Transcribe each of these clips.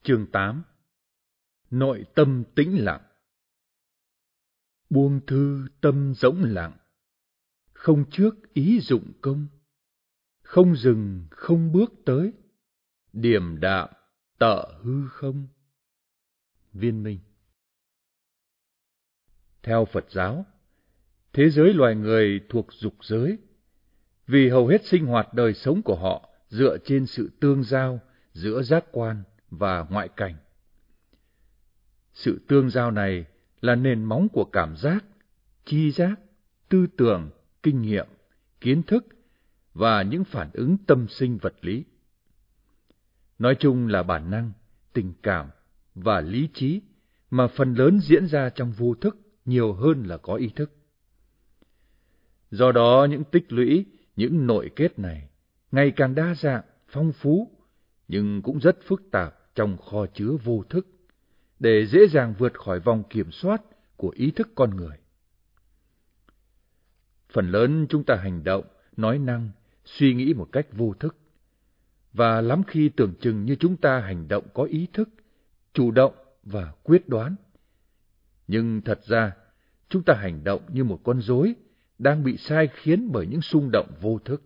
Chương 8. Nội tâm tĩnh lặng. Buông thư tâm rỗng lặng, không trước ý dụng công, không dừng không bước tới, điềm đạm tợ hư không. Viên Minh. Theo Phật giáo, thế giới loài người thuộc dục giới, vì hầu hết sinh hoạt đời sống của họ dựa trên sự tương giao giữa giác quan và ngoại cảnh. Sự tương giao này là nền móng của cảm giác, tri giác, tư tưởng, kinh nghiệm, kiến thức và những phản ứng tâm sinh vật lý. Nói chung là bản năng, tình cảm và lý trí mà phần lớn diễn ra trong vô thức nhiều hơn là có ý thức. Do đó những tích lũy, những nội kết này ngày càng đa dạng, phong phú, nhưng cũng rất phức tạp trong kho chứa vô thức, để dễ dàng vượt khỏi vòng kiểm soát của ý thức con người. Phần lớn chúng ta hành động, nói năng, suy nghĩ một cách vô thức, và lắm khi tưởng chừng như chúng ta hành động có ý thức, chủ động và quyết đoán. Nhưng thật ra, chúng ta hành động như một con rối đang bị sai khiến bởi những xung động vô thức.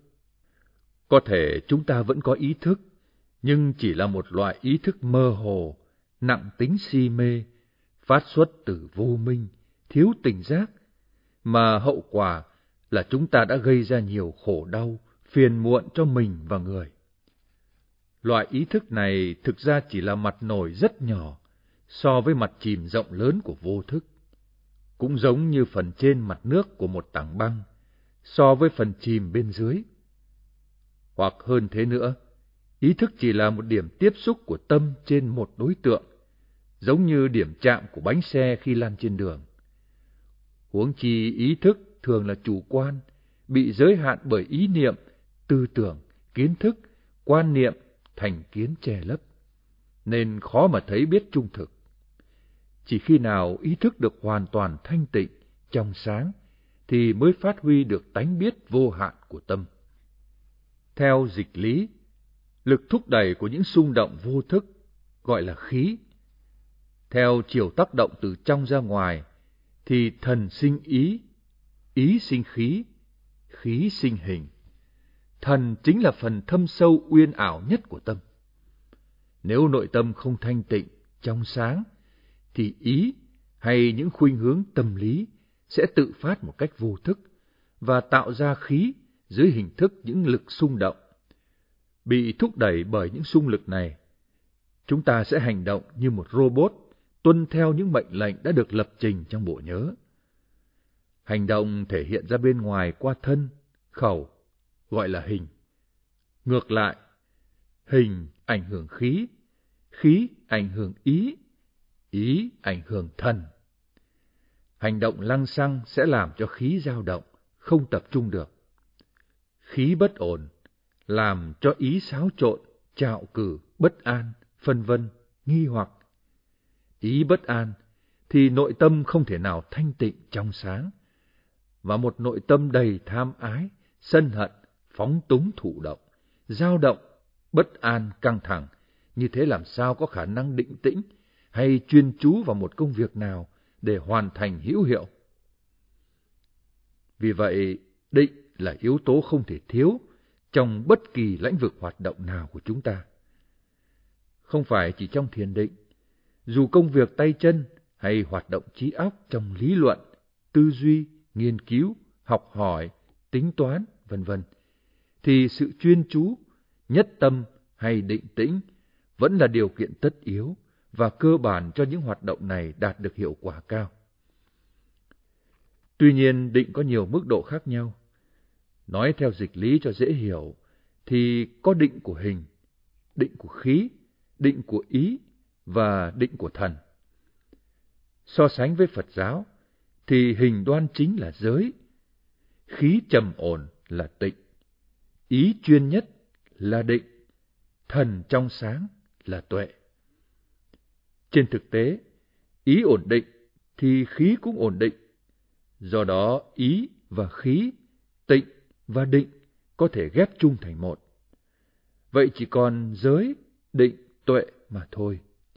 Có thể chúng ta vẫn có ý thức, nhưng chỉ là một loại ý thức mơ hồ, nặng tính si mê, phát xuất từ vô minh, thiếu tỉnh giác, mà hậu quả là chúng ta đã gây ra nhiều khổ đau, phiền muộn cho mình và người. Loại ý thức này thực ra chỉ là mặt nổi rất nhỏ so với mặt chìm rộng lớn của vô thức, cũng giống như phần trên mặt nước của một tảng băng so với phần chìm bên dưới. Hoặc hơn thế nữa, ý thức chỉ là một điểm tiếp xúc của tâm trên một đối tượng, giống như điểm chạm của bánh xe khi lăn trên đường. Huống chi ý thức thường là chủ quan, bị giới hạn bởi ý niệm, tư tưởng, kiến thức, quan niệm, thành kiến che lấp, nên khó mà thấy biết trung thực. Chỉ khi nào ý thức được hoàn toàn thanh tịnh, trong sáng, thì mới phát huy được tánh biết vô hạn của tâm. Theo dịch lý, lực thúc đẩy của những xung động vô thức gọi là khí. Theo chiều tác động từ trong ra ngoài, thì thần sinh ý, ý sinh khí, khí sinh hình. Thần chính là phần thâm sâu uyên ảo nhất của tâm. Nếu nội tâm không thanh tịnh, trong sáng, thì ý hay những khuynh hướng tâm lý sẽ tự phát một cách vô thức và tạo ra khí dưới hình thức những lực xung động. Bị thúc đẩy bởi những xung lực này, chúng ta sẽ hành động như một robot, tuân theo những mệnh lệnh đã được lập trình trong bộ nhớ. Hành động thể hiện ra bên ngoài qua thân, khẩu, gọi là hình. Ngược lại, hình ảnh hưởng khí, khí ảnh hưởng ý, ý ảnh hưởng thần. Hành động lăng xăng sẽ làm cho khí dao động, không tập trung được. Khí bất ổn làm cho ý xáo trộn, trạo cử, bất an, phân vân, nghi hoặc. Ý bất an thì nội tâm không thể nào thanh tịnh trong sáng, và một nội tâm đầy tham ái, sân hận, phóng túng thụ động, dao động, bất an, căng thẳng, như thế làm sao có khả năng định tĩnh hay chuyên chú vào một công việc nào để hoàn thành hữu hiệu. Vì vậy, định là yếu tố không thể thiếu trong bất kỳ lĩnh vực hoạt động nào của chúng ta. Không phải chỉ trong thiền định, dù công việc tay chân hay hoạt động trí óc trong lý luận, tư duy, nghiên cứu, học hỏi, tính toán, vân vân, thì sự chuyên chú, nhất tâm hay định tĩnh vẫn là điều kiện tất yếu và cơ bản cho những hoạt động này đạt được hiệu quả cao. Tuy nhiên, định có nhiều mức độ khác nhau. Nói theo dịch lý cho dễ hiểu, thì có định của hình, định của khí, định của ý và định của thần. So sánh với Phật giáo, thì hình đoan chính là giới, khí trầm ổn là tịnh, ý chuyên nhất là định, thần trong sáng là tuệ. Trên thực tế, ý ổn định thì khí cũng ổn định. Do đó, ý và khí, tịnh và định có thể ghép chung thành một. Vậy chỉ còn giới, định, tuệ mà thôi,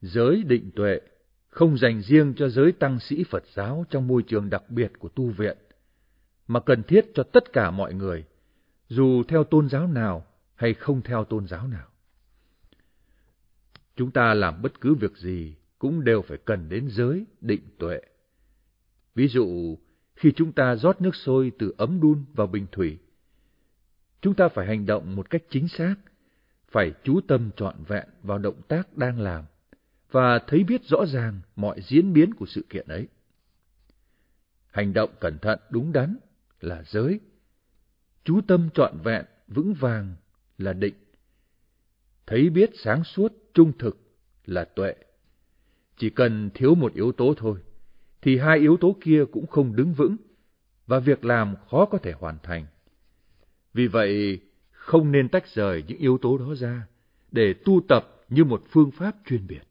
Giới định tuệ không dành riêng cho giới tăng sĩ Phật giáo trong môi trường đặc biệt của tu viện, mà cần thiết cho tất cả mọi người, dù theo tôn giáo nào hay không theo tôn giáo nào. Chúng ta làm bất cứ việc gì cũng đều phải cần đến giới định tuệ. Ví dụ, khi chúng ta rót nước sôi từ ấm đun vào bình thủy, chúng ta phải hành động một cách chính xác, phải chú tâm trọn vẹn vào động tác đang làm và thấy biết rõ ràng mọi diễn biến của sự kiện ấy. Hành động cẩn thận đúng đắn là giới, chú tâm trọn vẹn vững vàng là định, thấy biết sáng suốt trung thực là tuệ. Chỉ cần thiếu một yếu tố thôi, thì hai yếu tố kia cũng không đứng vững, và việc làm khó có thể hoàn thành. Vì vậy, không nên tách rời những yếu tố đó ra, để tu tập như một phương pháp chuyên biệt.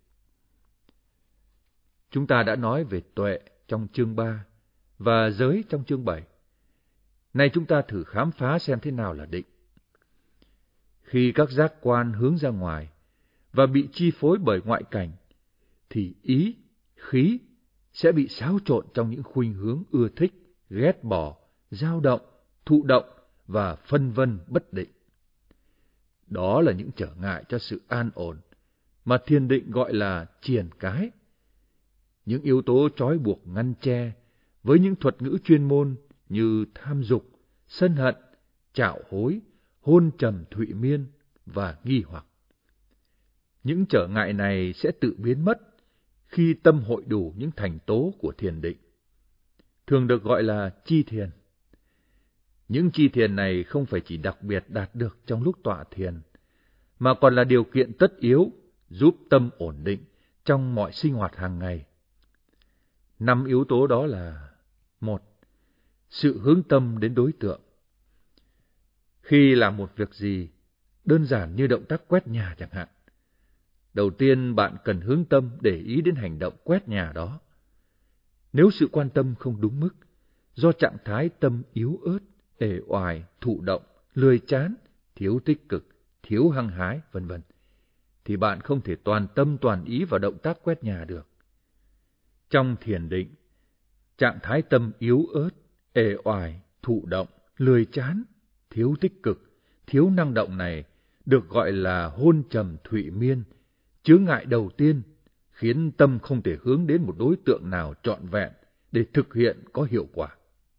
Chúng ta đã nói về tuệ trong chương 3 và giới trong chương 7. Nay chúng ta thử khám phá xem thế nào là định. Khi các giác quan hướng ra ngoài và bị chi phối bởi ngoại cảnh, thì ý, khí sẽ bị xáo trộn trong những khuynh hướng ưa thích, ghét bỏ, dao động, thụ động và phân vân bất định. Đó là những trở ngại cho sự an ổn mà thiền định gọi là triền cái. Những yếu tố trói buộc ngăn che với những thuật ngữ chuyên môn như tham dục, sân hận, trạo hối, hôn trầm thụy miên và nghi hoặc. Những trở ngại này sẽ tự biến mất khi tâm hội đủ những thành tố của thiền định, thường được gọi là chi thiền. Những chi thiền này không phải chỉ đặc biệt đạt được trong lúc tọa thiền, mà còn là điều kiện tất yếu giúp tâm ổn định trong mọi sinh hoạt hàng ngày. 5 yếu tố đó là: 1. Sự hướng tâm đến đối tượng. Khi làm một việc gì, đơn giản như động tác quét nhà chẳng hạn, đầu tiên bạn cần hướng tâm để ý đến hành động quét nhà đó. Nếu sự quan tâm không đúng mức, do trạng thái tâm yếu ớt, ể oải, thụ động, lười chán, thiếu tích cực, thiếu hăng hái, vân vân, thì bạn không thể toàn tâm toàn ý vào động tác quét nhà được. Trong thiền định, trạng thái tâm yếu ớt, ể oải, thụ động, lười chán, thiếu tích cực, thiếu năng động này được gọi là hôn trầm thụy miên, chướng ngại đầu tiên khiến tâm không thể hướng đến một đối tượng nào trọn vẹn để thực hiện có hiệu quả.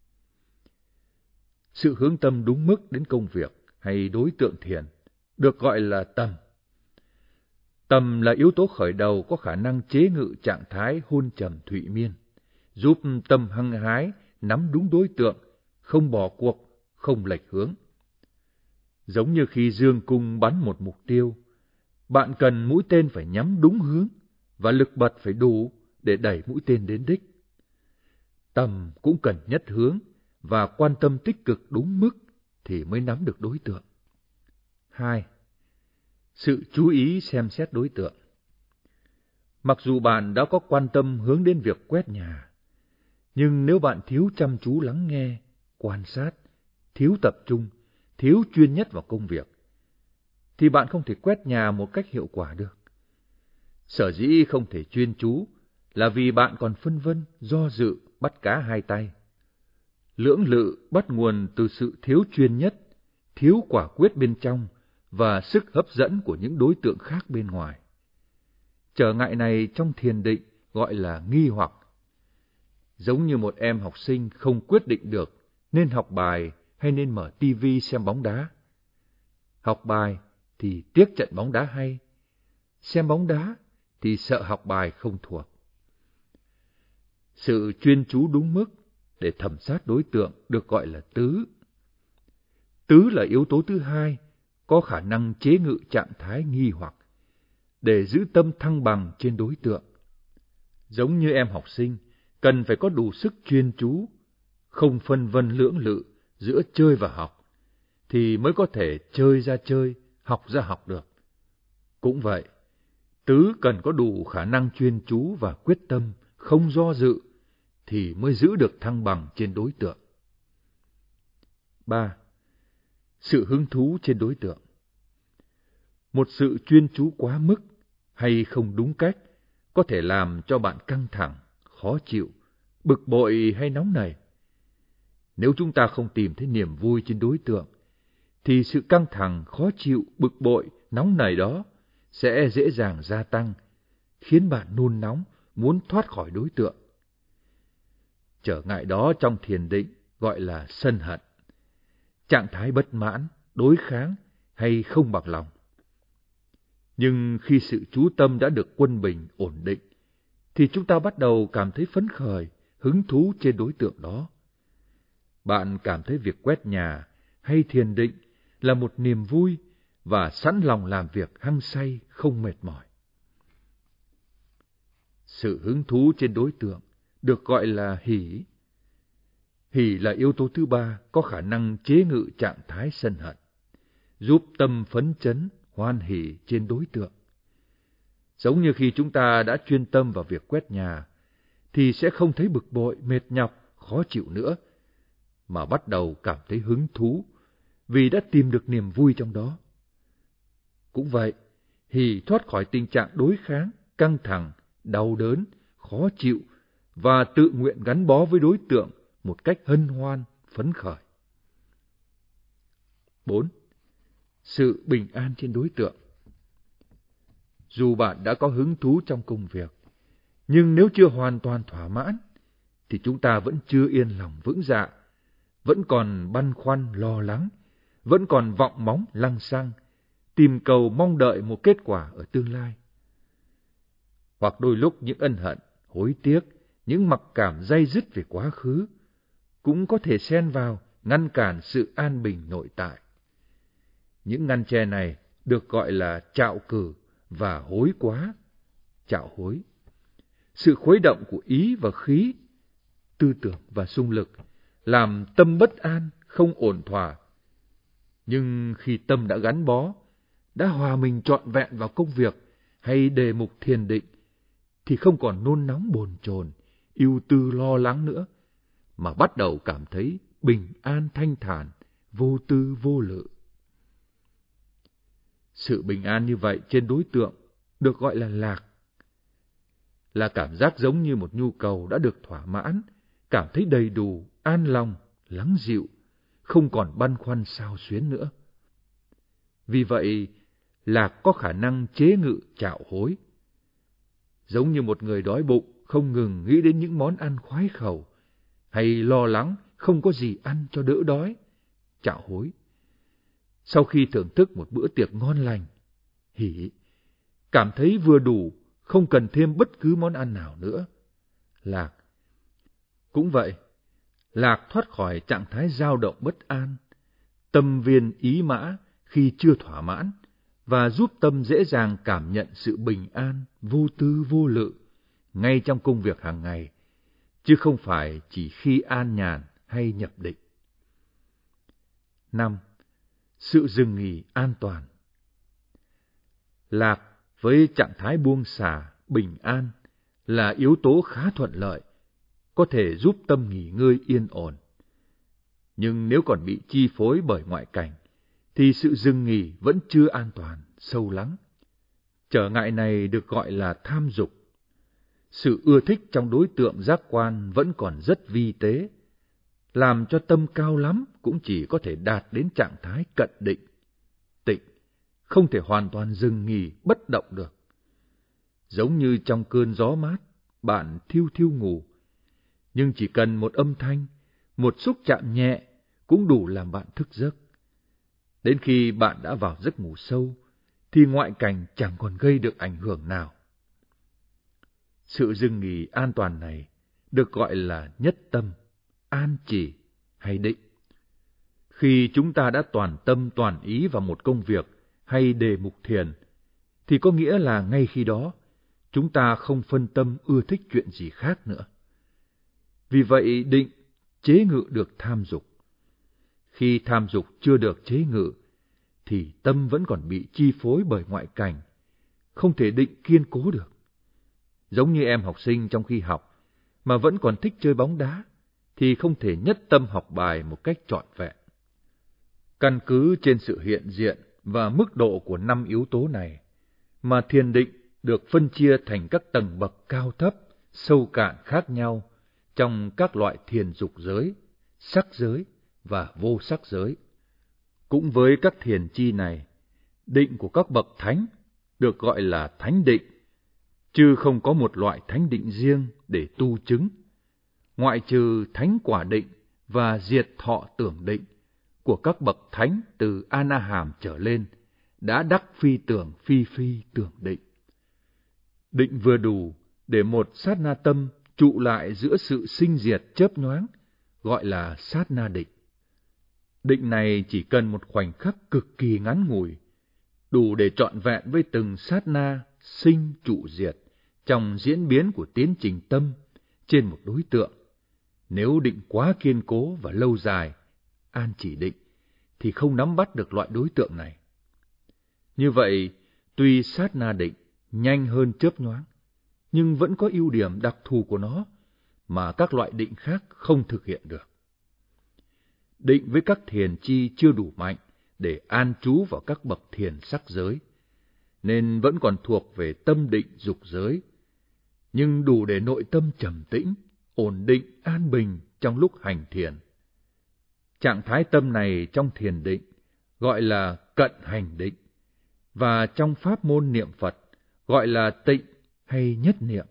Sự hướng tâm đúng mức đến công việc hay đối tượng thiền được gọi là tầm. Tầm là yếu tố khởi đầu có khả năng chế ngự trạng thái hôn trầm thụy miên, giúp tâm hăng hái nắm đúng đối tượng, không bỏ cuộc, không lệch hướng. Giống như khi dương cung bắn một mục tiêu, bạn cần mũi tên phải nhắm đúng hướng và lực bật phải đủ để đẩy mũi tên đến đích. Tầm cũng cần nhất hướng và quan tâm tích cực đúng mức thì mới nắm được đối tượng. 2. Sự chú ý xem xét đối tượng. Mặc dù bạn đã có quan tâm hướng đến việc quét nhà, nhưng nếu bạn thiếu chăm chú lắng nghe, quan sát, thiếu tập trung, thiếu chuyên nhất vào công việc, thì bạn không thể quét nhà một cách hiệu quả được. Sở dĩ không thể chuyên chú là vì bạn còn phân vân, do dự, bắt cá hai tay. Lưỡng lự bắt nguồn từ sự thiếu chuyên nhất, thiếu quả quyết bên trong và sức hấp dẫn của những đối tượng khác bên ngoài. Trở ngại này trong thiền định gọi là nghi hoặc. Giống như một em học sinh không quyết định được nên học bài hay nên mở tivi xem bóng đá. Học bài thì tiếc trận bóng đá hay, xem bóng đá thì sợ học bài không thuộc. Sự chuyên chú đúng mức để thẩm sát đối tượng được gọi là tứ. Tứ là yếu tố thứ hai, có khả năng chế ngự trạng thái nghi hoặc, để giữ tâm thăng bằng trên đối tượng. Giống như em học sinh, cần phải có đủ sức chuyên chú, không phân vân lưỡng lự giữa chơi và học, thì mới có thể chơi ra chơi, học ra học được. Cũng vậy, tứ cần có đủ khả năng chuyên chú và quyết tâm, không do dự, thì mới giữ được thăng bằng trên đối tượng. 3. Sự hứng thú trên đối tượng. Một sự chuyên chú quá mức hay không đúng cách có thể làm cho bạn căng thẳng, khó chịu, bực bội hay nóng nảy. Nếu chúng ta không tìm thấy niềm vui trên đối tượng, thì sự căng thẳng, khó chịu, bực bội, nóng nảy đó sẽ dễ dàng gia tăng, khiến bạn nôn nóng, muốn thoát khỏi đối tượng. Trở ngại đó trong thiền định gọi là sân hận, trạng thái bất mãn, đối kháng hay không bằng lòng. Nhưng khi sự chú tâm đã được quân bình, ổn định, thì chúng ta bắt đầu cảm thấy phấn khởi, hứng thú trên đối tượng đó. Bạn cảm thấy việc quét nhà hay thiền định là một niềm vui và sẵn lòng làm việc hăng say, không mệt mỏi. Sự hứng thú trên đối tượng được gọi là hỷ. Hỷ là yếu tố thứ ba có khả năng chế ngự trạng thái sân hận, giúp tâm phấn chấn, hoan hỷ trên đối tượng. Giống như khi chúng ta đã chuyên tâm vào việc quét nhà, thì sẽ không thấy bực bội, mệt nhọc, khó chịu nữa, mà bắt đầu cảm thấy hứng thú, vì đã tìm được niềm vui trong đó. Cũng vậy, hỷ thoát khỏi tình trạng đối kháng, căng thẳng, đau đớn, khó chịu, và tự nguyện gắn bó với đối tượng một cách hân hoan, phấn khởi. 4. Sự bình an trên đối tượng. Dù bạn đã có hứng thú trong công việc, nhưng nếu chưa hoàn toàn thỏa mãn, thì chúng ta vẫn chưa yên lòng vững dạ, vẫn còn băn khoăn lo lắng, vẫn còn vọng móng lăng xăng, tìm cầu mong đợi một kết quả ở tương lai. Hoặc đôi lúc những ân hận, hối tiếc, những mặc cảm day dứt về quá khứ cũng có thể xen vào ngăn cản sự an bình nội tại. Những ngăn tre này được gọi là trạo cử và hối quá, trạo hối. Sự khuấy động của ý và khí, tư tưởng và xung lực làm tâm bất an, không ổn thỏa. Nhưng khi tâm đã gắn bó, đã hòa mình trọn vẹn vào công việc hay đề mục thiền định, thì không còn nôn nóng bồn chồn, ưu tư lo lắng nữa, mà bắt đầu cảm thấy bình an thanh thản, vô tư vô lự. Sự bình an như vậy trên đối tượng được gọi là lạc. Là cảm giác giống như một nhu cầu đã được thỏa mãn, cảm thấy đầy đủ, an lòng, lắng dịu, không còn băn khoăn xao xuyến nữa. Vì vậy, lạc có khả năng chế ngự trạo hối. Giống như một người đói bụng không ngừng nghĩ đến những món ăn khoái khẩu, hay lo lắng không có gì ăn cho đỡ đói, trạo hối. Sau khi thưởng thức một bữa tiệc ngon lành, hỷ, cảm thấy vừa đủ, không cần thêm bất cứ món ăn nào nữa, lạc. Cũng vậy, lạc thoát khỏi trạng thái dao động bất an, tâm viên ý mã khi chưa thỏa mãn, và giúp tâm dễ dàng cảm nhận sự bình an, vô tư vô lự, ngay trong công việc hàng ngày, chứ không phải chỉ khi an nhàn hay nhập định. 5. Sự dừng nghỉ an toàn. Lạc với trạng thái buông xả, bình an là yếu tố khá thuận lợi, có thể giúp tâm nghỉ ngơi yên ổn. Nhưng nếu còn bị chi phối bởi ngoại cảnh, thì sự dừng nghỉ vẫn chưa an toàn, sâu lắng. Trở ngại này được gọi là tham dục. Sự ưa thích trong đối tượng giác quan vẫn còn rất vi tế, làm cho tâm cao lắm cũng chỉ có thể đạt đến trạng thái cận định, tịnh, không thể hoàn toàn dừng nghỉ, bất động được. Giống như trong cơn gió mát, bạn thiêu thiêu ngủ, nhưng chỉ cần một âm thanh, một xúc chạm nhẹ cũng đủ làm bạn thức giấc. Đến khi bạn đã vào giấc ngủ sâu, thì ngoại cảnh chẳng còn gây được ảnh hưởng nào. Sự dừng nghỉ an toàn này được gọi là nhất tâm, an chỉ hay định. Khi chúng ta đã toàn tâm toàn ý vào một công việc hay đề mục thiền, thì có nghĩa là ngay khi đó, chúng ta không phân tâm ưa thích chuyện gì khác nữa. Vì vậy định chế ngự được tham dục. Khi tham dục chưa được chế ngự, thì tâm vẫn còn bị chi phối bởi ngoại cảnh, không thể định kiên cố được. Giống như em học sinh trong khi học, mà vẫn còn thích chơi bóng đá, thì không thể nhất tâm học bài một cách trọn vẹn. Căn cứ trên sự hiện diện và mức độ của 5 yếu tố này, mà thiền định được phân chia thành các tầng bậc cao thấp, sâu cạn khác nhau trong các loại thiền dục giới, sắc giới và vô sắc giới. Cũng với các thiền chi này, định của các bậc thánh được gọi là thánh định, chứ không có một loại thánh định riêng để tu chứng, ngoại trừ thánh quả định và diệt thọ tưởng định của các bậc thánh từ A-na-hàm trở lên đã đắc phi tưởng phi tưởng định. Định vừa đủ để một sát na tâm trụ lại giữa sự sinh diệt chớp nhoáng, gọi là sát na định. Định này chỉ cần một khoảnh khắc cực kỳ ngắn ngủi, đủ để trọn vẹn với từng sát na sinh trụ diệt trong diễn biến của tiến trình tâm trên một đối tượng. Nếu định quá kiên cố và lâu dài, an chỉ định, thì không nắm bắt được loại đối tượng này. Như vậy, tuy sát na định nhanh hơn chớp nhoáng, nhưng vẫn có ưu điểm đặc thù của nó mà các loại định khác không thực hiện được. Định với các thiền chi chưa đủ mạnh để an trú vào các bậc thiền sắc giới, nên vẫn còn thuộc về tâm định dục giới, nhưng đủ để nội tâm trầm tĩnh, ổn định, an bình trong lúc hành thiền. Trạng thái tâm này trong thiền định gọi là cận hành định, và trong pháp môn niệm Phật gọi là tịnh hay nhất niệm.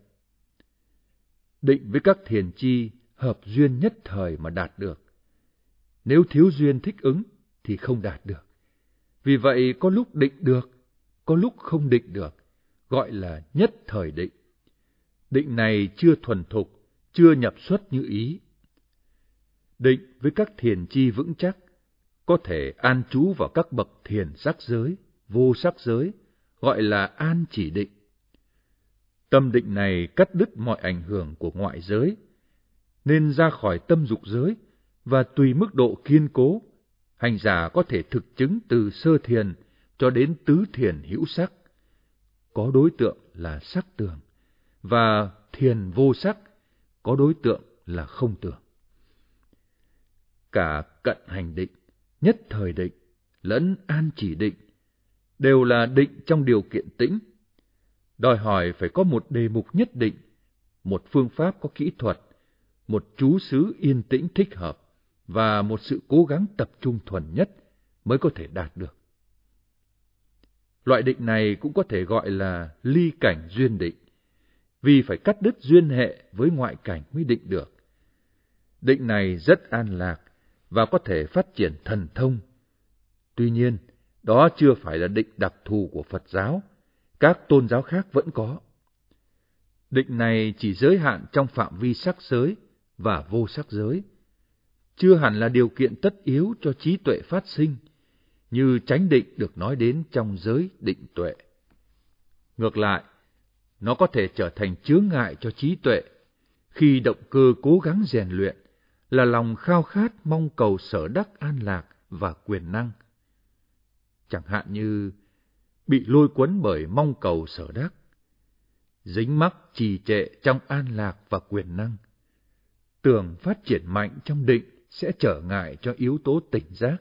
Định với các thiền chi hợp duyên nhất thời mà đạt được. Nếu thiếu duyên thích ứng thì không đạt được. Vì vậy có lúc định được, có lúc không định được, gọi là nhất thời định. Định này chưa thuần thục, chưa nhập xuất như ý. Định với các thiền chi vững chắc, có thể an trú vào các bậc thiền sắc giới, vô sắc giới, gọi là an chỉ định. Tâm định này cắt đứt mọi ảnh hưởng của ngoại giới, nên ra khỏi tâm dục giới, và tùy mức độ kiên cố, hành giả có thể thực chứng từ sơ thiền cho đến tứ thiền hữu sắc, có đối tượng là sắc tưởng, và thiền vô sắc, có đối tượng là không tưởng. Cả cận hành định, nhất thời định, lẫn an chỉ định đều là định trong điều kiện tĩnh, đòi hỏi phải có một đề mục nhất định, một phương pháp có kỹ thuật, một trú xứ yên tĩnh thích hợp, và một sự cố gắng tập trung thuần nhất mới có thể đạt được. Loại định này cũng có thể gọi là ly cảnh duyên định, vì phải cắt đứt duyên hệ với ngoại cảnh mới định được. Định này rất an lạc và có thể phát triển thần thông. Tuy nhiên, đó chưa phải là định đặc thù của Phật giáo, các tôn giáo khác vẫn có. Định này chỉ giới hạn trong phạm vi sắc giới và vô sắc giới, chưa hẳn là điều kiện tất yếu cho trí tuệ phát sinh, như chánh định được nói đến trong giới định tuệ. Ngược lại, nó có thể trở thành chướng ngại cho trí tuệ, khi động cơ cố gắng rèn luyện là lòng khao khát mong cầu sở đắc an lạc và quyền năng. Chẳng hạn như bị lôi cuốn bởi mong cầu sở đắc, dính mắc trì trệ trong an lạc và quyền năng, tưởng phát triển mạnh trong định sẽ trở ngại cho yếu tố tỉnh giác,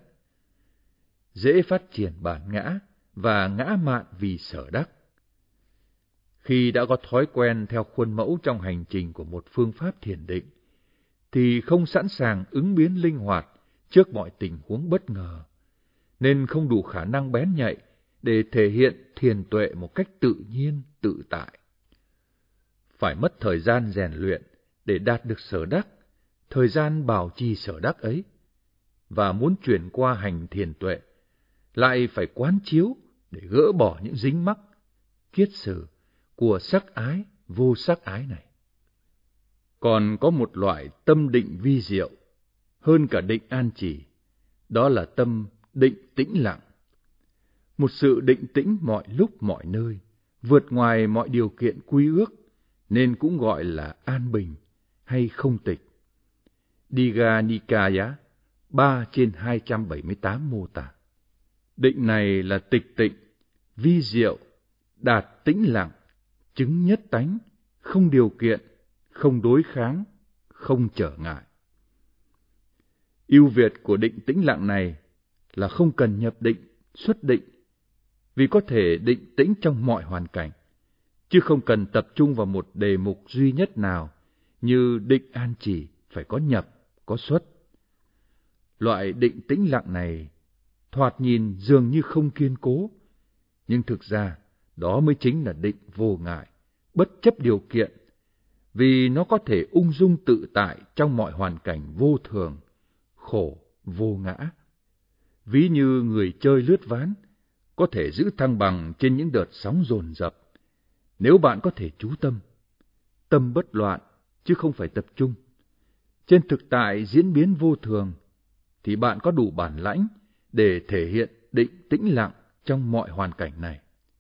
dễ phát triển bản ngã và ngã mạn vì sở đắc. Khi đã có thói quen theo khuôn mẫu trong hành trình của một phương pháp thiền định, thì không sẵn sàng ứng biến linh hoạt trước mọi tình huống bất ngờ, nên không đủ khả năng bén nhạy để thể hiện thiền tuệ một cách tự nhiên, tự tại. Phải mất thời gian rèn luyện để đạt được sở đắc, thời gian bảo trì sở đắc ấy, và muốn chuyển qua hành thiền tuệ, lại phải quán chiếu để gỡ bỏ những dính mắc, kiết sử của sắc ái, vô sắc ái này. Còn có một loại tâm định vi diệu, hơn cả định an trì, đó là tâm định tĩnh lặng. Một sự định tĩnh mọi lúc mọi nơi, vượt ngoài mọi điều kiện quy ước, nên cũng gọi là an bình hay không tịch. Digha Nikaya 3/278 mô tả. Định này là tịch tịnh, vi diệu, đạt tĩnh lặng, chứng nhất tánh, không điều kiện, không đối kháng, không trở ngại. Ưu việt của định tĩnh lặng này là không cần nhập định, xuất định, vì có thể định tĩnh trong mọi hoàn cảnh, chứ không cần tập trung vào một đề mục duy nhất nào, như định an chỉ phải có nhập, có xuất. Loại định tĩnh lặng này thoạt nhìn dường như không kiên cố, nhưng thực ra đó mới chính là định vô ngại, bất chấp điều kiện, vì nó có thể ung dung tự tại trong mọi hoàn cảnh vô thường, khổ, vô ngã. Ví như người chơi lướt ván, có thể giữ thăng bằng trên những đợt sóng dồn dập. Nếu bạn có thể chú tâm, tâm bất loạn, chứ không phải tập trung, trên thực tại diễn biến vô thường, thì bạn có đủ bản lãnh để thể hiện định tĩnh lặng trong mọi hoàn cảnh này.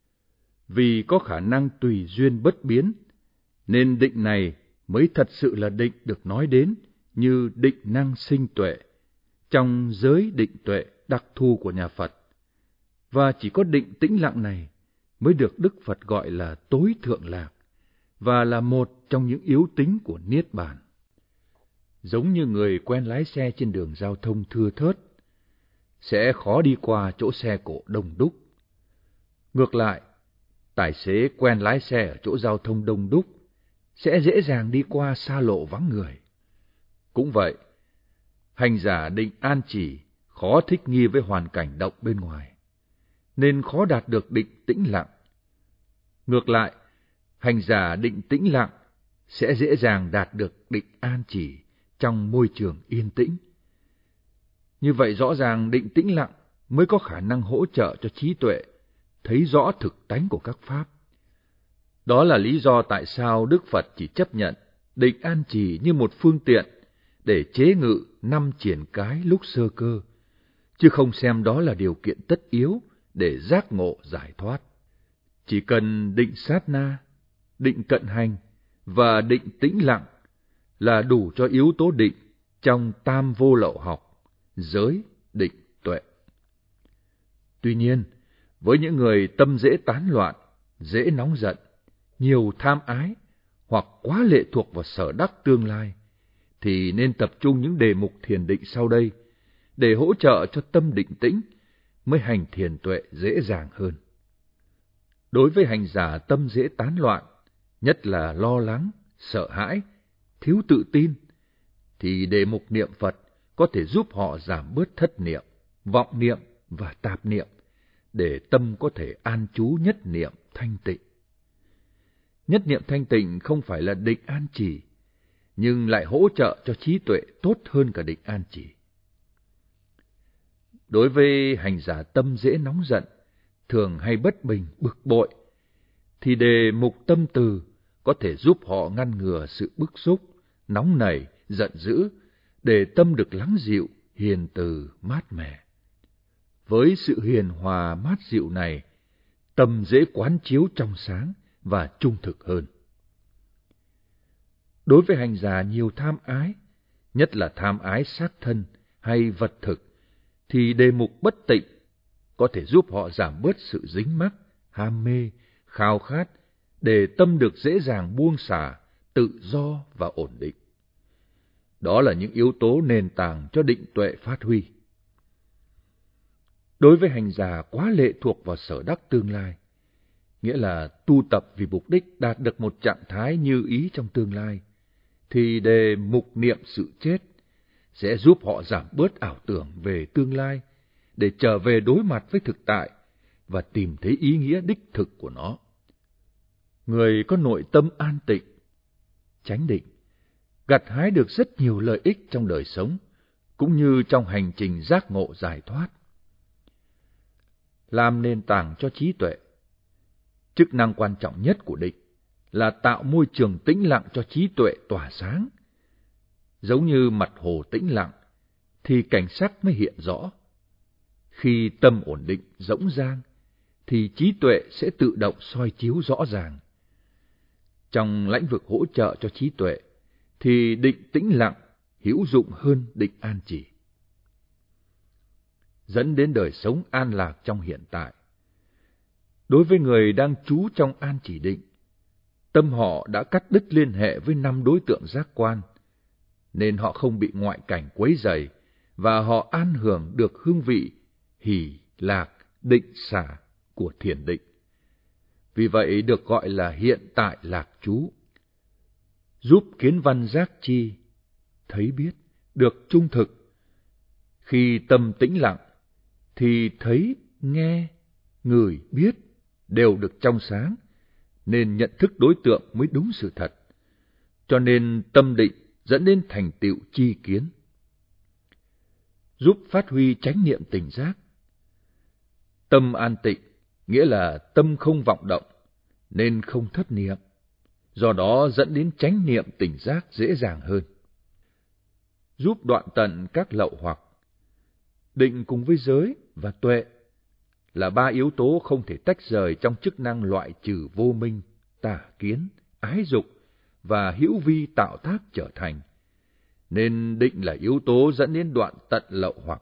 Vì có khả năng tùy duyên bất biến, nên định này mới thật sự là định được nói đến như định năng sinh tuệ, trong giới định tuệ đặc thù của nhà Phật. Và chỉ có định tĩnh lặng này mới được Đức Phật gọi là tối thượng lạc, và là một trong những yếu tính của Niết Bàn. Giống như người quen lái xe trên đường giao thông thưa thớt, sẽ khó đi qua chỗ xe cộ đông đúc. Ngược lại, tài xế quen lái xe ở chỗ giao thông đông đúc, sẽ dễ dàng đi qua xa lộ vắng người. Cũng vậy, hành giả định an chỉ khó thích nghi với hoàn cảnh động bên ngoài, nên khó đạt được định tĩnh lặng. Ngược lại, hành giả định tĩnh lặng sẽ dễ dàng đạt được định an chỉ trong môi trường yên tĩnh. Như vậy rõ ràng định tĩnh lặng mới có khả năng hỗ trợ cho trí tuệ thấy rõ thực tánh của các pháp. Đó là lý do tại sao Đức Phật chỉ chấp nhận định an trì như một phương tiện để chế ngự 5 triển cái lúc sơ cơ, chứ không xem đó là điều kiện tất yếu để giác ngộ giải thoát. Chỉ cần định sát na, định cận hành và định tĩnh lặng là đủ cho yếu tố định trong tam vô lậu học, giới, định, tuệ. Tuy nhiên, với những người tâm dễ tán loạn, dễ nóng giận, nhiều tham ái hoặc quá lệ thuộc vào sở đắc tương lai, thì nên tập trung những đề mục thiền định sau đây để hỗ trợ cho tâm định tĩnh, mới hành thiền tuệ dễ dàng hơn. Đối với hành giả tâm dễ tán loạn, nhất là lo lắng, sợ hãi, thiếu tự tin, thì đề mục niệm Phật có thể giúp họ giảm bớt thất niệm, vọng niệm và tạp niệm, để tâm có thể an trú nhất niệm thanh tịnh. Nhất niệm thanh tịnh không phải là định an trì, nhưng lại hỗ trợ cho trí tuệ tốt hơn cả định an trì. Đối với hành giả tâm dễ nóng giận, thường hay bất bình, bực bội, thì đề mục tâm từ có thể giúp họ ngăn ngừa sự bức xúc, nóng nảy, giận dữ, để tâm được lắng dịu, hiền từ, mát mẻ. Với sự hiền hòa mát dịu này, tâm dễ quán chiếu trong sáng và trung thực hơn. Đối với hành giả nhiều tham ái, nhất là tham ái xác thân hay vật thực, thì đề mục bất tịnh có thể giúp họ giảm bớt sự dính mắc, ham mê, khao khát, để tâm được dễ dàng buông xả, tự do và ổn định. Đó là những yếu tố nền tảng cho định tuệ phát huy. Đối với hành giả quá lệ thuộc vào sở đắc tương lai, nghĩa là tu tập vì mục đích đạt được một trạng thái như ý trong tương lai, thì đề mục niệm sự chết sẽ giúp họ giảm bớt ảo tưởng về tương lai, để trở về đối mặt với thực tại và tìm thấy ý nghĩa đích thực của nó. Người có nội tâm an tịnh, chánh định, gặt hái được rất nhiều lợi ích trong đời sống, cũng như trong hành trình giác ngộ giải thoát. Làm nền tảng cho trí tuệ, chức năng quan trọng nhất của định là tạo môi trường tĩnh lặng cho trí tuệ tỏa sáng. Giống như mặt hồ tĩnh lặng, thì cảnh sắc mới hiện rõ. Khi tâm ổn định, rỗng rang, thì trí tuệ sẽ tự động soi chiếu rõ ràng. Trong lĩnh vực hỗ trợ cho trí tuệ, thì định tĩnh lặng hữu dụng hơn định an chỉ, dẫn đến đời sống an lạc trong hiện tại. Đối với người đang trú trong an chỉ định, tâm họ đã cắt đứt liên hệ với 5 đối tượng giác quan, nên họ không bị ngoại cảnh quấy rầy, và họ an hưởng được hương vị hỷ, lạc, định xả của thiền định. vì vậy được gọi là hiện tại lạc trú. Giúp kiến văn giác chi, thấy biết, được trung thực. Khi tâm tĩnh lặng, thì thấy, nghe, ngửi, biết đều được trong sáng, nên nhận thức đối tượng mới đúng sự thật. Cho nên tâm định dẫn đến thành tựu chi kiến. Giúp phát huy chánh niệm tỉnh giác. Tâm an tịnh nghĩa là tâm không vọng động, nên không thất niệm, do đó dẫn đến chánh niệm tỉnh giác dễ dàng hơn. Giúp đoạn tận các lậu hoặc. Định cùng với giới và tuệ là ba yếu tố không thể tách rời trong chức năng loại trừ vô minh, tà kiến, ái dục và hữu vi tạo tác trở thành, nên định là yếu tố dẫn đến đoạn tận lậu hoặc.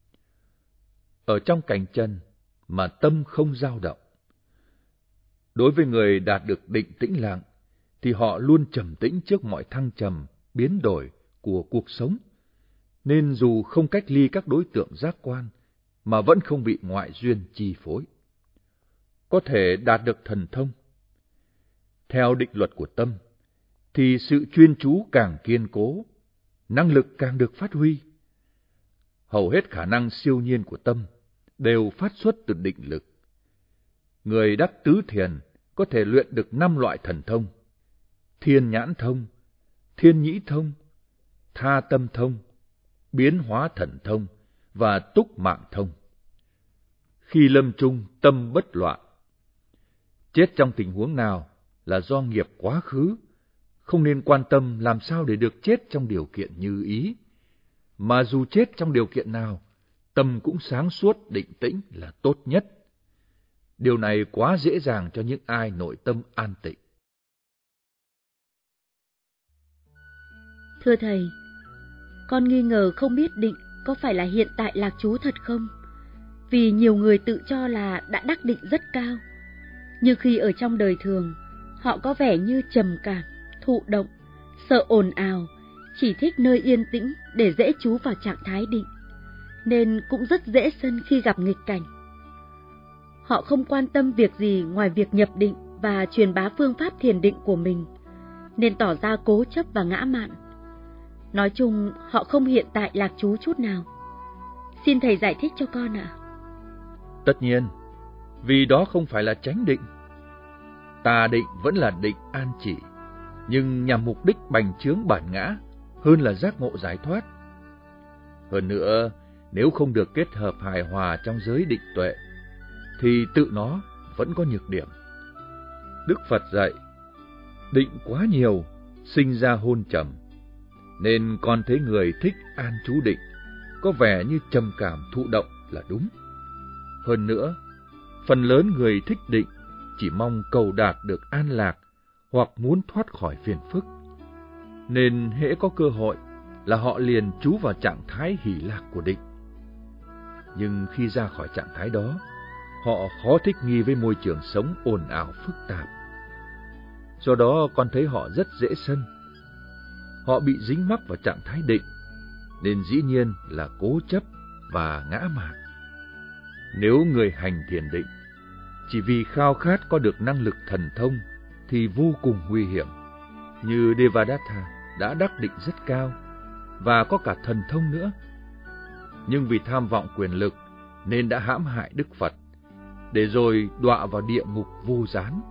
Ở trong cảnh chân mà tâm không dao động. Đối với người đạt được định tĩnh lặng, thì họ luôn trầm tĩnh trước mọi thăng trầm, biến đổi của cuộc sống, nên dù không cách ly các đối tượng giác quan, mà vẫn không bị ngoại duyên chi phối. Có thể đạt được thần thông. Theo định luật của tâm, thì sự chuyên chú càng kiên cố, năng lực càng được phát huy. Hầu hết khả năng siêu nhiên của tâm đều phát xuất từ định lực. Người đắc tứ thiền có thể luyện được 5 loại thần thông: thiên nhãn thông, thiên nhĩ thông, tha tâm thông, biến hóa thần thông và túc mạng thông. Khi lâm chung tâm bất loạn. Chết trong tình huống nào là do nghiệp quá khứ, không nên quan tâm làm sao để được chết trong điều kiện như ý, mà dù chết trong điều kiện nào, tâm cũng sáng suốt định tĩnh là tốt nhất. Điều này quá dễ dàng cho những ai nội tâm an tịnh. Thưa Thầy, con nghi ngờ không biết định có phải là hiện tại lạc trú thật không? Vì nhiều người tự cho là đã đắc định rất cao, nhưng khi ở trong đời thường, họ có vẻ như trầm cảm, thụ động, sợ ồn ào, chỉ thích nơi yên tĩnh để dễ trú vào trạng thái định, nên cũng rất dễ sân khi gặp nghịch cảnh. Họ không quan tâm việc gì ngoài việc nhập định và truyền bá phương pháp thiền định của mình, nên tỏ ra cố chấp và ngã mạn. Nói chung, họ không hiện tại lạc trú chút nào. Xin Thầy giải thích cho con ạ. Tất nhiên, vì đó không phải là chánh định. Tà định vẫn là định an chỉ, nhưng nhằm mục đích bành trướng bản ngã hơn là giác ngộ giải thoát. Hơn nữa, nếu không được kết hợp hài hòa trong giới định tuệ, thì tự nó vẫn có nhược điểm. Đức Phật dạy, định quá nhiều, sinh ra hôn trầm, nên con thấy người thích an trú định, có vẻ như trầm cảm thụ động là đúng. Hơn nữa, phần lớn người thích định chỉ mong cầu đạt được an lạc hoặc muốn thoát khỏi phiền phức, nên hễ có cơ hội là họ liền trú vào trạng thái hỷ lạc của định. Nhưng khi ra khỏi trạng thái đó, họ khó thích nghi với môi trường sống ồn ào phức tạp. Do đó con thấy họ rất dễ sân. Họ bị dính mắc vào trạng thái định, nên dĩ nhiên là cố chấp và ngã mạn. Nếu người hành thiền định chỉ vì khao khát có được năng lực thần thông thì vô cùng nguy hiểm. Như Devadatta đã đắc định rất cao và có cả thần thông nữa, nhưng vì tham vọng quyền lực nên đã hãm hại Đức Phật, để rồi đọa vào địa ngục vô gián.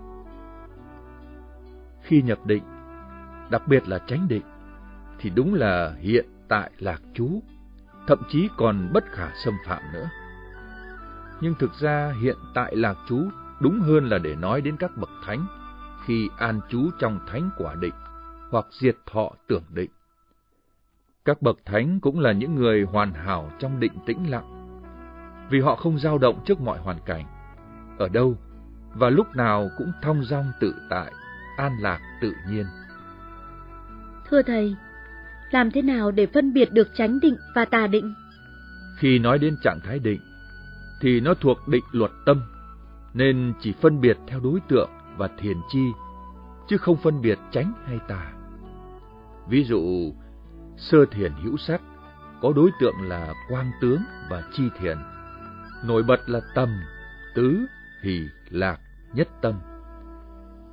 Khi nhập định, đặc biệt là chánh định, thì đúng là hiện tại lạc trú, thậm chí còn bất khả xâm phạm nữa. Nhưng thực ra hiện tại lạc trú đúng hơn là để nói đến các bậc thánh khi an trú trong thánh quả định hoặc diệt thọ tưởng định. Các bậc thánh cũng là những người hoàn hảo trong định tĩnh lặng, vì họ không dao động trước mọi hoàn cảnh, ở đâu và lúc nào cũng thong dong tự tại, an lạc tự nhiên. Thưa Thầy, làm thế nào để phân biệt được chánh định và tà định? Khi nói đến trạng thái định, thì nó thuộc định luật tâm, nên chỉ phân biệt theo đối tượng và thiền chi, chứ không phân biệt chánh hay tà. Ví dụ, sơ thiền hữu sắc có đối tượng là quang tướng và chi thiền, nổi bật là tầm, tứ, hỷ, lạc, nhất tâm.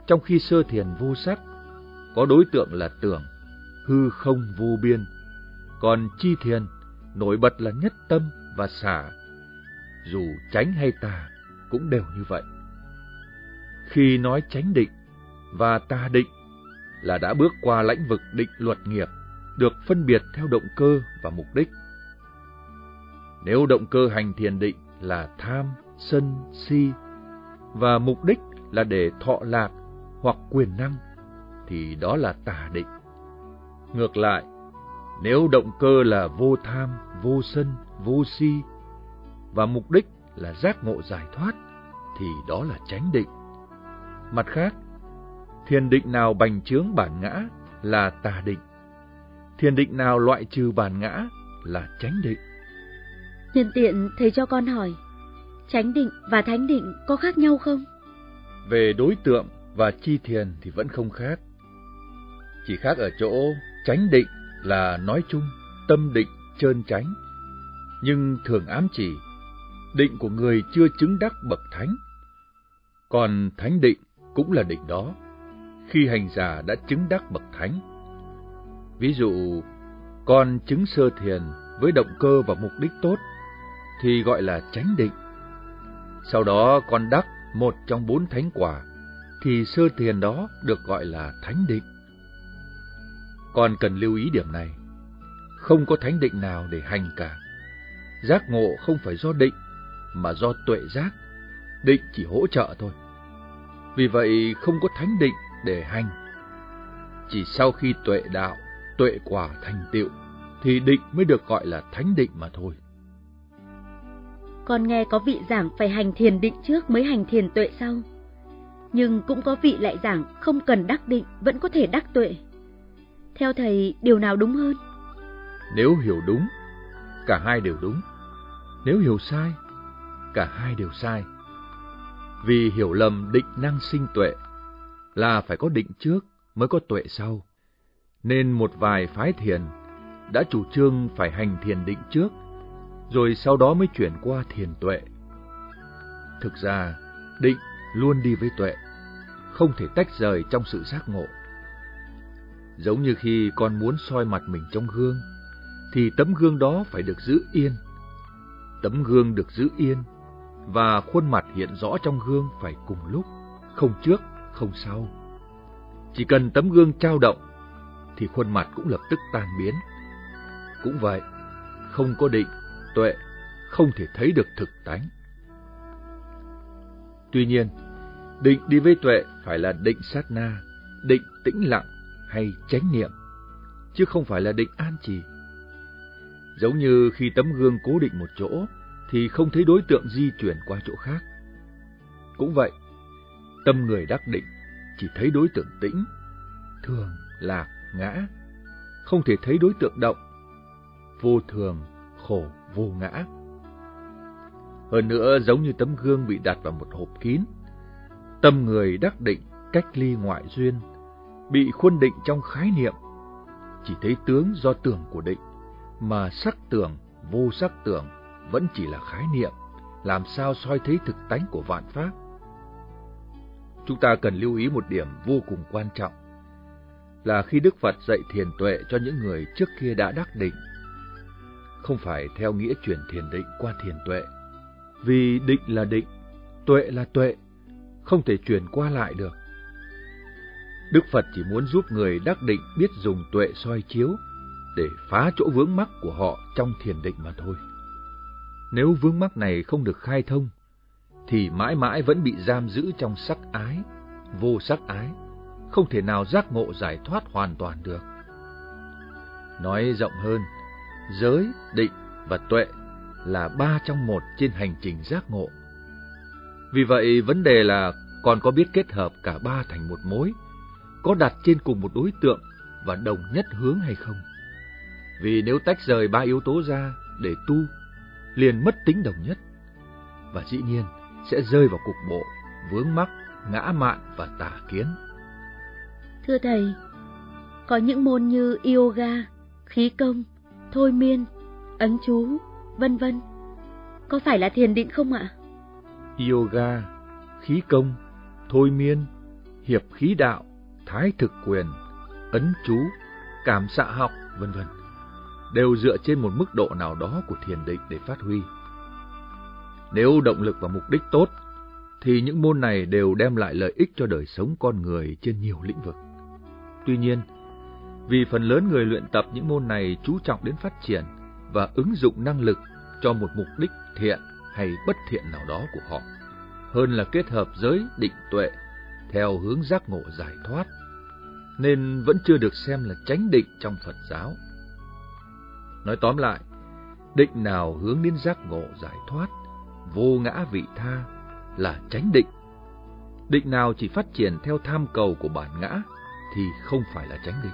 trong khi sơ thiền vô sắc, có đối tượng là tưởng, hư không vô biên, còn chi thiền nổi bật là nhất tâm và xả. Dù chánh hay tà cũng đều như vậy. Khi nói chánh định và tà định là đã bước qua lãnh vực định luật nghiệp, được phân biệt theo động cơ và mục đích. Nếu động cơ hành thiền định là tham, sân, si, và mục đích là để thọ lạc hoặc quyền năng, thì đó là tà định. Ngược lại, nếu động cơ là vô tham, vô sân, vô si, và mục đích là giác ngộ giải thoát, thì đó là chánh định. Mặt khác, thiền định nào bành trướng bản ngã là tà định, thiền định nào loại trừ bản ngã là chánh định. Nhân tiện thầy cho con hỏi, chánh định và thánh định có khác nhau không? Về đối tượng và chi thiền thì vẫn không khác. Chỉ khác ở chỗ chánh định là nói chung tâm định trơn chánh, nhưng thường ám chỉ định của người chưa chứng đắc bậc thánh. Còn thánh định cũng là định đó, khi hành giả đã chứng đắc bậc thánh. Ví dụ, con chứng sơ thiền với động cơ và mục đích tốt thì gọi là chánh định. Sau đó con đắc một trong 4 thánh quả thì sơ thiền đó được gọi là thánh định. Con cần lưu ý điểm này, không có thánh định nào để hành cả. Giác ngộ không phải do định, mà do tuệ giác. Định chỉ hỗ trợ thôi. Vì vậy không có thánh định để hành. Chỉ sau khi tuệ đạo, tuệ quả thành tựu, thì định mới được gọi là thánh định mà thôi. Con nghe có vị giảng phải hành thiền định trước mới hành thiền tuệ sau. Nhưng cũng có vị lại giảng không cần đắc định vẫn có thể đắc tuệ. Theo thầy, điều nào đúng hơn? Nếu hiểu đúng, cả hai đều đúng. Nếu hiểu sai, cả hai đều sai. Vì hiểu lầm định năng sinh tuệ, là phải có định trước mới có tuệ sau. Nên một vài phái thiền đã chủ trương phải hành thiền định trước, rồi sau đó mới chuyển qua thiền tuệ. Thực ra, định luôn đi với tuệ, không thể tách rời trong sự giác ngộ. Giống như khi con muốn soi mặt mình trong gương, thì tấm gương đó phải được giữ yên. Tấm gương được giữ yên, và khuôn mặt hiện rõ trong gương phải cùng lúc, không trước, không sau. Chỉ cần tấm gương chao động, thì khuôn mặt cũng lập tức tan biến. Cũng vậy, không có định, tuệ, không thể thấy được thực tánh. Tuy nhiên, định đi với tuệ phải là định sát na, định tĩnh lặng hay chánh niệm, chứ không phải là định an trì. Giống như khi tấm gương cố định một chỗ, thì không thấy đối tượng di chuyển qua chỗ khác. Cũng vậy, tâm người đắc định chỉ thấy đối tượng tĩnh, thường, lạc, ngã, không thể thấy đối tượng động, vô thường, khổ, vô ngã. Hơn nữa, giống như tấm gương bị đặt vào một hộp kín, tâm người đắc định cách ly ngoại duyên, bị khuôn định trong khái niệm, chỉ thấy tướng do tưởng của định, mà sắc tưởng, vô sắc tưởng vẫn chỉ là khái niệm, làm sao soi thấy thực tánh của vạn pháp. Chúng ta cần lưu ý một điểm vô cùng quan trọng, là khi Đức Phật dạy thiền tuệ cho những người trước kia đã đắc định, không phải theo nghĩa chuyển thiền định qua thiền tuệ, vì định là định, tuệ là tuệ, không thể chuyển qua lại được. Đức Phật chỉ muốn giúp người đắc định biết dùng tuệ soi chiếu để phá chỗ vướng mắc của họ trong thiền định mà thôi. Nếu vướng mắc này không được khai thông, thì mãi mãi vẫn bị giam giữ trong sắc ái, vô sắc ái, không thể nào giác ngộ giải thoát hoàn toàn được. Nói rộng hơn, giới, định và tuệ là 3 trong 1 trên hành trình giác ngộ. Vì vậy, vấn đề là còn có biết kết hợp cả 3 thành một mối, có đặt trên cùng một đối tượng và đồng nhất hướng hay không. Vì nếu tách rời 3 yếu tố ra để tu, liền mất tính đồng nhất, và dĩ nhiên sẽ rơi vào cục bộ, vướng mắc, ngã mạn và tà kiến. Thưa thầy, có những môn như yoga, khí công, thôi miên, ấn chú, vân vân, có phải là thiền định không ạ? Yoga, khí công, thôi miên, hiệp khí đạo, thái thực quyền, ấn chú, cảm xạ học, vân vân, đều dựa trên một mức độ nào đó của thiền định để phát huy. Nếu động lực và mục đích tốt, thì những môn này đều đem lại lợi ích cho đời sống con người trên nhiều lĩnh vực. Tuy nhiên, vì phần lớn người luyện tập những môn này chú trọng đến phát triển và ứng dụng năng lực cho một mục đích thiện hay bất thiện nào đó của họ, hơn là kết hợp giới định tuệ theo hướng giác ngộ giải thoát, nên vẫn chưa được xem là chánh định trong Phật giáo. Nói tóm lại, định nào hướng đến giác ngộ giải thoát, vô ngã vị tha là chánh định. Định nào chỉ phát triển theo tham cầu của bản ngã thì không phải là chánh định.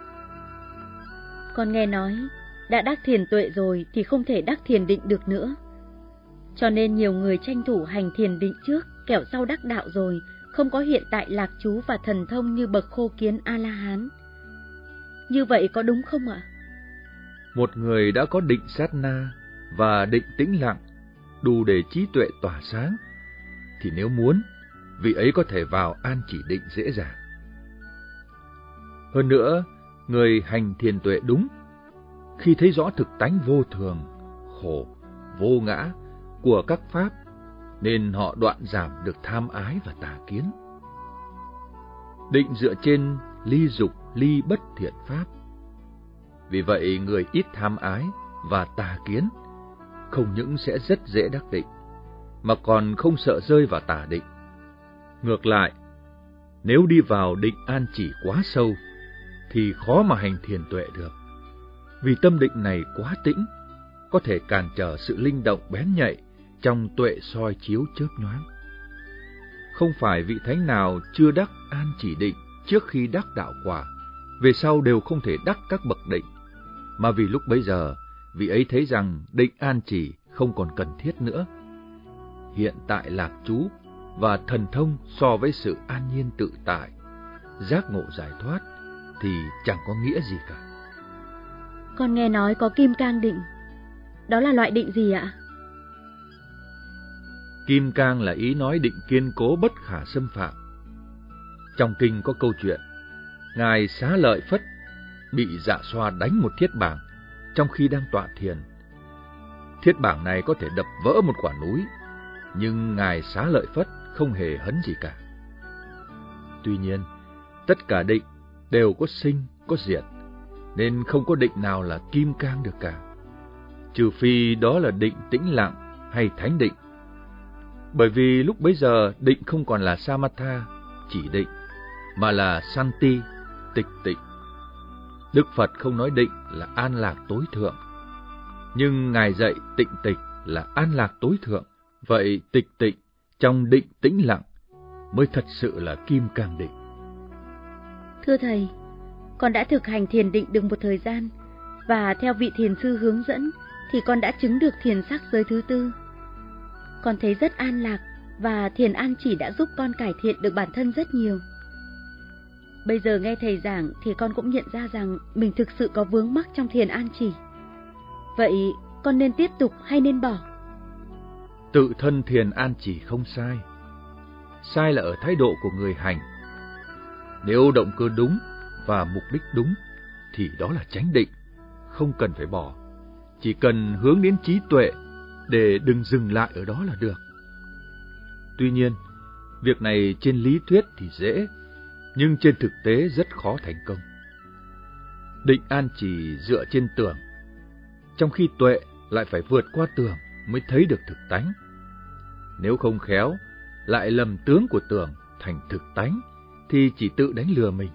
Con nghe nói, đã đắc thiền tuệ rồi thì không thể đắc thiền định được nữa. Cho nên nhiều người tranh thủ hành thiền định trước, kẻo sau đắc đạo rồi, không có hiện tại lạc trú và thần thông như bậc khô kiến A-la-hán. Như vậy có đúng không ạ? Một người đã có định sát na và định tĩnh lặng, đủ để trí tuệ tỏa sáng, thì nếu muốn, vị ấy có thể vào an chỉ định dễ dàng. Hơn nữa, người hành thiền tuệ đúng, khi thấy rõ thực tánh vô thường, khổ, vô ngã của các pháp, nên họ đoạn giảm được tham ái và tà kiến. Định dựa trên ly dục, ly bất thiện pháp. Vì vậy, người ít tham ái và tà kiến không những sẽ rất dễ đắc định, mà còn không sợ rơi vào tà định. Ngược lại, nếu đi vào định an chỉ quá sâu, thì khó mà hành thiền tuệ được. Vì tâm định này quá tĩnh, có thể cản trở sự linh động bén nhạy trong tuệ soi chiếu chớp nhoáng. Không phải vị thánh nào chưa đắc an chỉ định trước khi đắc đạo quả, về sau đều không thể đắc các bậc định, mà vì lúc bấy giờ, vị ấy thấy rằng định an chỉ không còn cần thiết nữa. Hiện tại lạc trú và thần thông so với sự an nhiên tự tại, giác ngộ giải thoát thì chẳng có nghĩa gì cả. Con nghe nói có kim cang định. Đó là loại định gì ạ? Kim cang là ý nói định kiên cố bất khả xâm phạm. Trong kinh có câu chuyện, Ngài Xá Lợi Phất bị Dạ Xoa đánh một thiết bảng trong khi đang tọa thiền. Thiết bảng này có thể đập vỡ một quả núi, nhưng Ngài Xá Lợi Phất không hề hấn gì cả. Tuy nhiên, tất cả định đều có sinh, có diệt, nên không có định nào là kim cang được cả, trừ phi đó là định tĩnh lặng hay thánh định. Bởi vì lúc bấy giờ định không còn là samatha, chỉ định, mà là santi, tịch tịnh. Đức Phật không nói định là an lạc tối thượng, nhưng Ngài dạy tịnh tịch là an lạc tối thượng. Vậy tịch tịnh trong định tĩnh lặng mới thật sự là kim cang định. Thưa Thầy, con đã thực hành thiền định được một thời gian, và theo vị thiền sư hướng dẫn thì con đã chứng được thiền sắc giới thứ tư. Con thấy rất an lạc, và thiền an chỉ đã giúp con cải thiện được bản thân rất nhiều. Bây giờ nghe Thầy giảng thì con cũng nhận ra rằng mình thực sự có vướng mắc trong thiền an chỉ. Vậy con nên tiếp tục hay nên bỏ? Tự thân thiền an chỉ không sai. Sai là ở thái độ của người hành. Nếu động cơ đúng và mục đích đúng thì đó là chánh định, không cần phải bỏ. Chỉ cần hướng đến trí tuệ để đừng dừng lại ở đó là được. Tuy nhiên, việc này trên lý thuyết thì dễ, nhưng trên thực tế rất khó thành công. Định an chỉ dựa trên tưởng, trong khi tuệ lại phải vượt qua tưởng mới thấy được thực tánh. Nếu không khéo, lại lầm tướng của tưởng thành thực tánh, thì chỉ tự đánh lừa mình.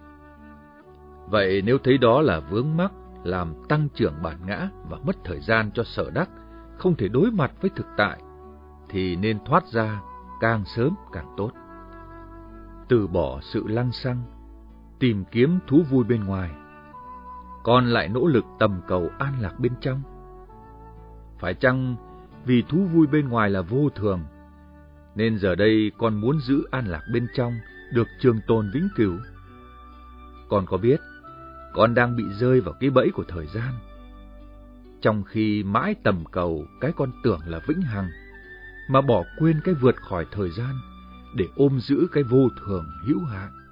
Vậy nếu thấy đó là vướng mắc, làm tăng trưởng bản ngã và mất thời gian cho sở đắc, không thể đối mặt với thực tại, thì nên thoát ra càng sớm càng tốt. Từ bỏ sự lăng xăng, tìm kiếm thú vui bên ngoài, con lại nỗ lực tầm cầu an lạc bên trong. Phải chăng vì thú vui bên ngoài là vô thường, nên giờ đây con muốn giữ an lạc bên trong được trường tồn vĩnh cửu? Con có biết con đang bị rơi vào cái bẫy của thời gian, trong khi mãi tầm cầu cái con tưởng là vĩnh hằng, mà bỏ quên cái vượt khỏi thời gian để ôm giữ cái vô thường hữu hạn.